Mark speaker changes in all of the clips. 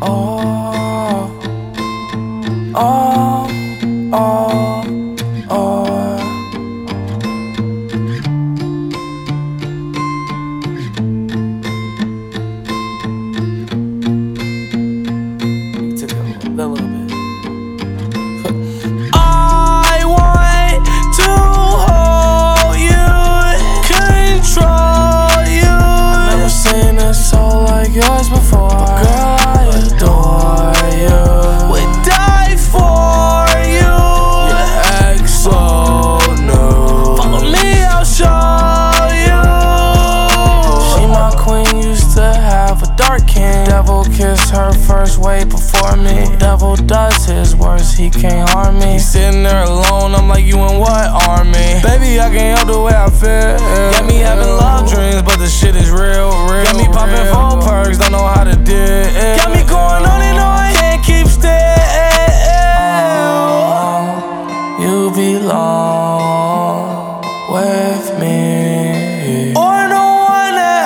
Speaker 1: Oh, oh, oh, oh. Took a little bit. I want to hold you, control you. I've never seen a soul like yours before. Girl, I adore you. Would die for you. Your ex so new. Follow me, I'll show you. She my queen, used to have a dark king. Devil kissed her first way before me. Devil does his worst, he can't harm me. He's sitting there alone, I'm like, you in what army? Baby, I can't help the way I feel. Got me having love dreams, but the shit is real. Got me popping phone perks, don't know how to deal. Got me going on and on, can't keep still. You belong with me, or no one at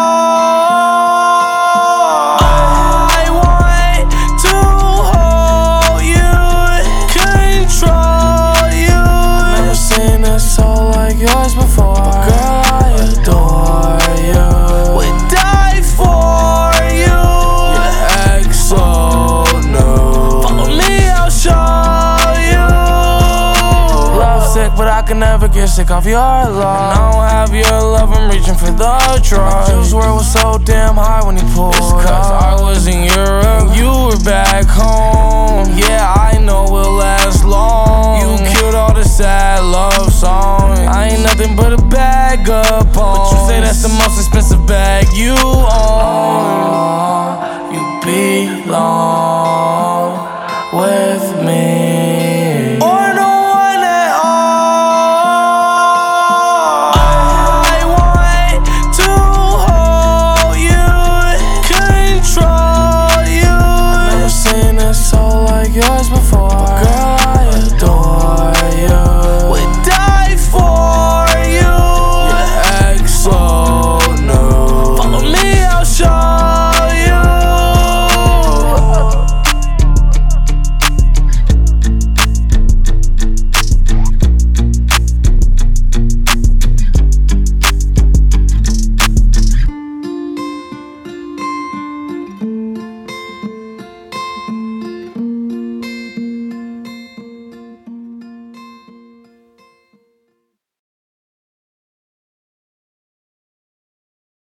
Speaker 1: all. I want to hold you, control you. I've never seen a soul like yours before. Girl, I adore you. Would die for you. Your ex so new. Follow me, I'll show you. Love sick, but I can never get sick of your love. And I don't have your love, I'm reaching for the drug. Juice WRLD was so damn high when he pulled.